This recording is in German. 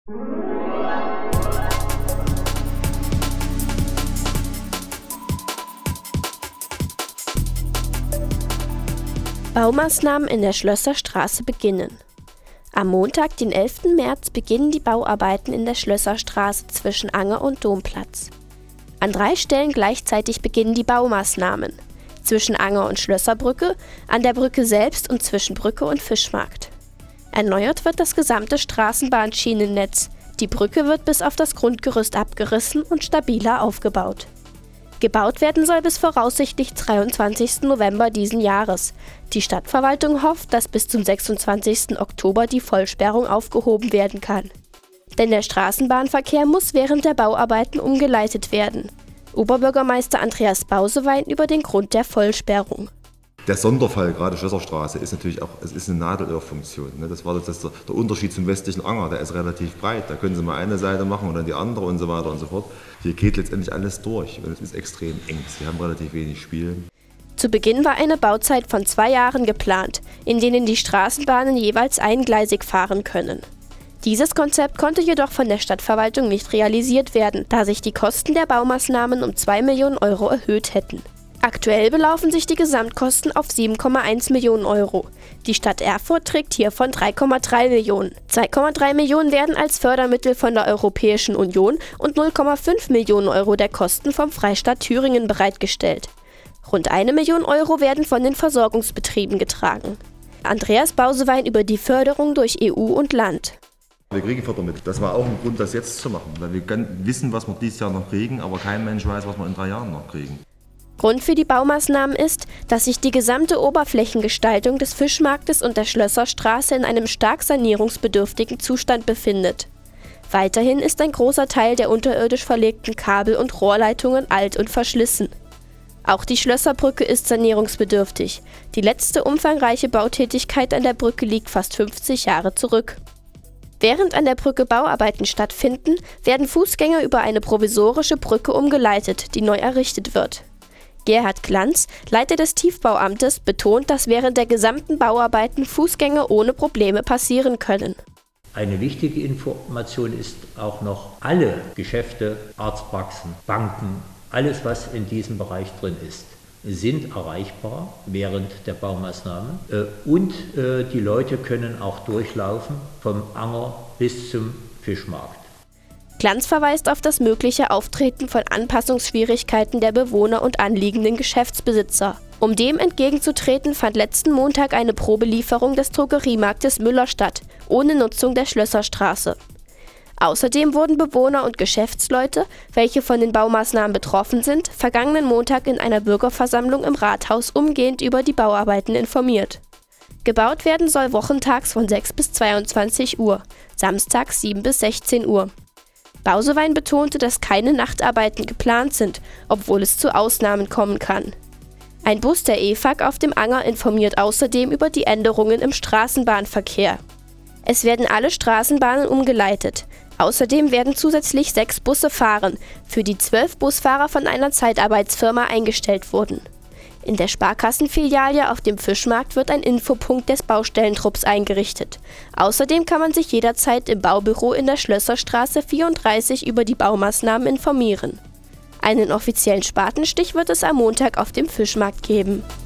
Baumaßnahmen in der Schlösserstraße beginnen. Am Montag, den 11. März, beginnen die Bauarbeiten in der Schlösserstraße zwischen Anger und Domplatz. An 3 Stellen gleichzeitig beginnen die Baumaßnahmen. Zwischen Anger und Schlösserbrücke, an der Brücke selbst und zwischen Brücke und Fischmarkt. Erneuert wird das gesamte Straßenbahnschienennetz. Die Brücke wird bis auf das Grundgerüst abgerissen und stabiler aufgebaut. Gebaut werden soll bis voraussichtlich 23. November diesen Jahres. Die Stadtverwaltung hofft, dass bis zum 26. Oktober die Vollsperrung aufgehoben werden kann. Denn der Straßenbahnverkehr muss während der Bauarbeiten umgeleitet werden. Oberbürgermeister Andreas Bausewein über den Grund der Vollsperrung. Der Sonderfall, gerade Schlösserstraße, ist natürlich auch, es ist eine Nadelöhrfunktion. Das war das der Unterschied zum westlichen Anger, der ist relativ breit. Da können Sie mal eine Seite machen und dann die andere und so weiter und so fort. Hier geht letztendlich alles durch und es ist extrem eng. Sie haben relativ wenig Spiel. Zu Beginn war eine Bauzeit von 2 Jahren geplant, in denen die Straßenbahnen jeweils eingleisig fahren können. Dieses Konzept konnte jedoch von der Stadtverwaltung nicht realisiert werden, da sich die Kosten der Baumaßnahmen um 2 Millionen Euro erhöht hätten. Aktuell belaufen sich die Gesamtkosten auf 7,1 Millionen Euro. Die Stadt Erfurt trägt hiervon 3,3 Millionen. 2,3 Millionen werden als Fördermittel von der Europäischen Union und 0,5 Millionen Euro der Kosten vom Freistaat Thüringen bereitgestellt. Rund 1 Million Euro werden von den Versorgungsbetrieben getragen. Andreas Bausewein über die Förderung durch EU und Land. Wir kriegen Fördermittel. Das war auch ein Grund, das jetzt zu machen. Weil wir wissen, was wir dieses Jahr noch kriegen, aber kein Mensch weiß, was wir in 3 Jahren noch kriegen. Grund für die Baumaßnahmen ist, dass sich die gesamte Oberflächengestaltung des Fischmarktes und der Schlösserstraße in einem stark sanierungsbedürftigen Zustand befindet. Weiterhin ist ein großer Teil der unterirdisch verlegten Kabel- und Rohrleitungen alt und verschlissen. Auch die Schlösserbrücke ist sanierungsbedürftig. Die letzte umfangreiche Bautätigkeit an der Brücke liegt fast 50 Jahre zurück. Während an der Brücke Bauarbeiten stattfinden, werden Fußgänger über eine provisorische Brücke umgeleitet, die neu errichtet wird. Gerhard Glanz, Leiter des Tiefbauamtes, betont, dass während der gesamten Bauarbeiten Fußgänger ohne Probleme passieren können. Eine wichtige Information ist auch noch, alle Geschäfte, Arztpraxen, Banken, alles was in diesem Bereich drin ist, sind erreichbar während der Baumaßnahmen und die Leute können auch durchlaufen vom Anger bis zum Fischmarkt. Glanz verweist auf das mögliche Auftreten von Anpassungsschwierigkeiten der Bewohner und anliegenden Geschäftsbesitzer. Um dem entgegenzutreten, fand letzten Montag eine Probelieferung des Drogeriemarktes Müller statt, ohne Nutzung der Schlösserstraße. Außerdem wurden Bewohner und Geschäftsleute, welche von den Baumaßnahmen betroffen sind, vergangenen Montag in einer Bürgerversammlung im Rathaus umgehend über die Bauarbeiten informiert. Gebaut werden soll wochentags von 6 bis 22 Uhr, samstags 7 bis 16 Uhr. Bausewein betonte, dass keine Nachtarbeiten geplant sind, obwohl es zu Ausnahmen kommen kann. Ein Bus der EFAG auf dem Anger informiert außerdem über die Änderungen im Straßenbahnverkehr. Es werden alle Straßenbahnen umgeleitet. Außerdem werden zusätzlich 6 Busse fahren, für die 12 Busfahrer von einer Zeitarbeitsfirma eingestellt wurden. In der Sparkassenfiliale auf dem Fischmarkt wird ein Infopunkt des Baustellentrupps eingerichtet. Außerdem kann man sich jederzeit im Baubüro in der Schlösserstraße 34 über die Baumaßnahmen informieren. Einen offiziellen Spatenstich wird es am Montag auf dem Fischmarkt geben.